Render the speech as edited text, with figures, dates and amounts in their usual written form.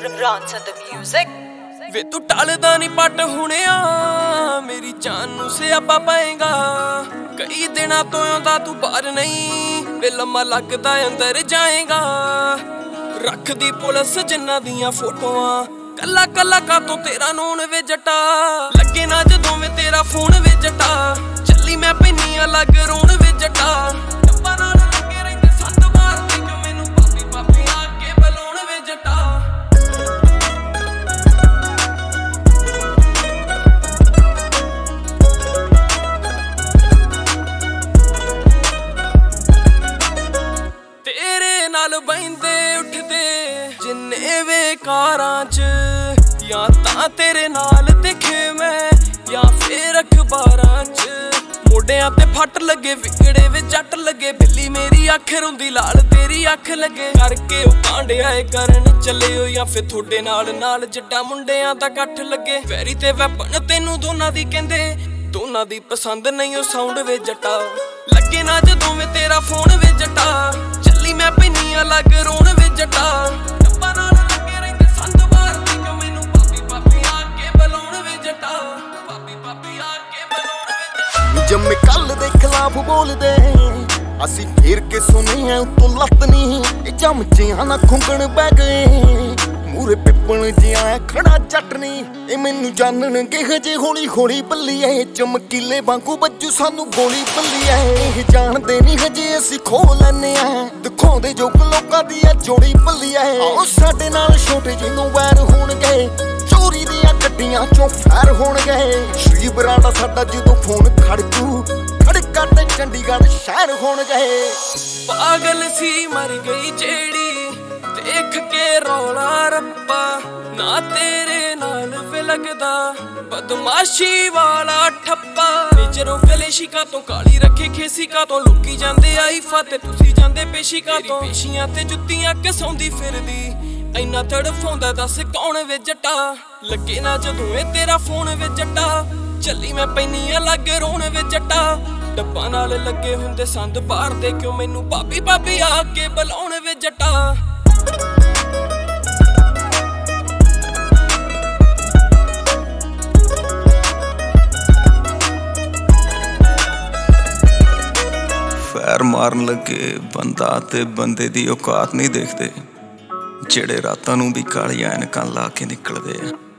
Ronson the music। ਵੇ ਤੂੰ ਟਲਦਾ ਨਹੀਂ ਪੱਟ ਹੁਣਿਆ ਮੇਰੀ ਜਾਨ ਨੂੰ ਸਿਆਪਾ ਪਾਏਗਾ। ਕਈ ਦਿਨਾਂ ਤੋਂ ਆਉਂਦਾ ਤੂੰ ਬਾਹਰ ਨਹੀਂ ਵੇ ਲੰਮਾ ਲੱਗਦਾ ਅੰਦਰ ਜਾਏਗਾ। ਰੱਖਦੀ ਪੁਲਿਸ ਜਿੰਨਾਂ ਦੀਆਂ ਫੋਟੋਆਂ ਕੱਲਾ ਕੱਲਾ ਕਾਤੋਂ ਤੇਰਾ ਨੂਣ ਵੇ ਜੱਟਾ। ਲੱਗੇ ਨਾ ਜਦੋਂ ਵੇ ਤੇਰਾ ਫੋਨ ਵੇ ਜੱਟਾ। ਚੱਲੀ ਮੈਂ ਪੈਨੀ ਅਲੱਗ ਰੋਣ ਵੇ ਜੱਟਾ। ਟੱਪਾਂ ਨਾਲ ਲੱਗੇ ਰਹਿੰਦੇ ਸੰਦ ਮਾਰਦੇ ਜੋ ਮੈਨੂੰ ਪਾਪੀ ਪਾਪੀ ਆ ਕੇ ਬੁਲਾਉਣ ਵੇ ਜੱਟਾ। ਤੇਰੇ ਨਾਲ ਬਹਿੰਦੇ ਉੱਠਦੇ ਜਿੰਨੇ ਵੇ ਕਾਰਾਂ ਚ ਜਾਂ ਤਾਂ ਤੇਰੇ ਨਾਲ ਦਿਖੇ ਮੈਂ ਜਾਂ ਫੇਰ ਅਖਬਾਰਾਂ ਚ। ਮੋਢਿਆਂ ਤੇ ਫੱਟ ਲੱਗੇ ਵਿਗੜੇ ਵੇ ਜੱਟ ਲੱਗੇ ਬਿੱਲੀ ਮੇਰੀ ਅੱਖ ਰੋਂਦੀ ਲਾਲ ਤੇਰੀ ਅੱਖ ਲੱਗੇ। ਕਰਕੇ ਉਹ ਕਾਂਡਿਆਏ ਕਰਨ ਚੱਲੇ ਹੋ ਜਾਂ ਫੇਰ ਤੁਹਾਡੇ ਨਾਲ ਜੱਟਾ ਮੁੰਡਿਆਂ ਦਾ ਇਕੱਠ ਲੱਗੇ। ਵੈਰੀ ਤੇ ਵੈਪਨ ਤੈਨੂੰ ਦੋਨਾਂ ਦੀ ਕਹਿੰਦੇ ਦੋਨਾਂ ਦੀ ਪਸੰਦ ਨਹੀਂ ਉਹ ਸਾਊਂਡ ਵੇ ਜੱਟਾ। ਲੱਗੇ ਨਾ ਜਦੋਂ ਵੇ ਤੇਰਾ ਫੋਨ ਵੇ ਜੱਟਾ। ਚੱਲੀ ਮੈਂ ਪੈਨੀ ਅਲੱਗ ਰੋਣ ਵੇ ਜੱਟਾ। ਟੱਪਾਂ ਨਾਲ ਲੱਗੇ ਰਹਿੰਦੇ ਸੰਦ ਮਾਰਦੇ ਜੋ ਮੈਨੂੰ ਪਾਪੀ ਪਾਪੀ ਆ ਕੇ ਬੁਲਾਉਣ ਵੇ ਜੱਟਾ। ਪਾਪੀ ਪਾਪੀ ਆ ਕੇ ਬੁਲਾਉਣ ਵੇ ਜੱਟਾ। ਜੰਮੇ ਕੱਲ ਦੇ ਖਿਲਾਫ ਬੋਲਦੇ ਅਸੀਂ ਫੇਰ ਕੇ ਸੁਣੇ ਆ ਉਤੋਂ ਲੱਤ ਨਹੀਂ। ਇਹ ਜੰਮਚਿਆਂ ਨਾ ਖੁੰਗਣ ਬਹਿ ਗਏ ਮੂਰੇ ਪਿੱਪਲ ਜਿਹਾ ਖੜਾ ਜੱਟ ਨੀ। ਇਹ ਮੈਨੂੰ ਜਾਣਨਗੇ ਹਜੇ ਹੌਲੀ ਹੌਲੀ ਬੱਲੀਏ ਚਮਕੀਲੇ ਵਾਂਗੂ ਬੱਜੂ ਸਾਨੂੰ ਗੋਲੀ ਬੱਲੀਏ। ਇਹ ਜਾਣਦੇ ਨਹੀਂ ਹਜੇ ਅਸੀਂ ਖੋ ਲੈਨੇ ਆ ਦਿਖਾਉਂਦੇ ਜੋ ਲੋਕਾਂ ਦੀ ਆ ਜੋੜੀ ਬੱਲੀਏ। ਆਓ ਸਾਡੇ ਨਾਲ ਛੋਟੇ ਜਿਹਨੂੰ ਵੈਰ ਹੋਣਗੇ ਚੋਰੀ ਦੀਆਂ ਗੱਡੀਆਂ ਚੋਂ ਫੈਰ ਹੋਣਗੇ। ਸ਼੍ਰੀ ਬਰਾੜਾ ਸਾਡਾ ਜਦੋਂ ਫੋਨ ਖੜਕੂ ਖੜਕਾ ਤੇ ਚੰਡੀਗੜ੍ਹ ਸ਼ਹਿਰ ਹੋਣਗੇ। ਪਾਗਲ ਸੀ ਮਰ ਗਈ ਜਿਹੜੀ ਦੇਖ ਕੇ ਰੌਲਾ ਰੱਪਾ। ਨਾ ਤੇਰੇ ਨਾਲ ਵੇ ਲੱਗਦਾ ਬਦਮਾਸ਼ੀ ਵਾਲਾ ਠੱਪਾ। ਜਦੋਂ ਕਲੇਸ਼ੀ ਕਾ ਤੋਂ ਕਾਲੀ ਰੱਖੇ ਖੇਸੀ ਕਾ ਤੋਂ ਲੋਕੀ ਜਾਂਦੇ ਆਈਫਾ ਤੇ ਤੁਸੀਂ ਜਾਂਦੇ ਪੇਸ਼ੀ ਕਾ ਤੋਂ। ਪੇਸ਼ੀਆਂ ਤੇ ਜੁੱਤੀਆਂ ਘਸਾਉਂਦੀ ਫਿਰਦੀ ਇੰਨਾ ਤੜਫਾਉਂਦਾ ਦੱਸ ਕੌਣ ਵੇ ਜੱਟਾ। ਲੱਗੇ ਨਾ ਜਦੋਂ ਇਹ ਤੇਰਾ ਫੋਨ ਵੇ ਜੱਟਾ। ਚੱਲੀ ਮੈਂ ਪੈਨੀ ਅਲੱਗ ਰੋਣ ਵੇ ਜੱਟਾ। ਡੱਬਾਂ ਨਾਲ ਲੱਗੇ ਹੁੰਦੇ ਸੰਦ ਬਾਹਰ ਦੇ ਕਿਉਂ ਮੈਨੂੰ ਪਾਪੀ ਪਾਪੀ ਆ ਕੇ ਬੁਲਾਉਣ ਵੇ ਜੱਟਾ। ਫੈਰ ਮਾਰਨ ਲੱਗੇ ਬੰਦਾ ਤੇ ਬੰਦੇ ਦੀ ਔਕਾਤ ਨਹੀਂ ਦੇਖਦੇ ਜਿਹੜੇ ਰਾਤਾਂ ਨੂੰ ਵੀ ਕਾਲੀਆਂ ਐਨਕਾਂ ਲਾ ਕੇ ਨਿਕਲਦੇ ਆ।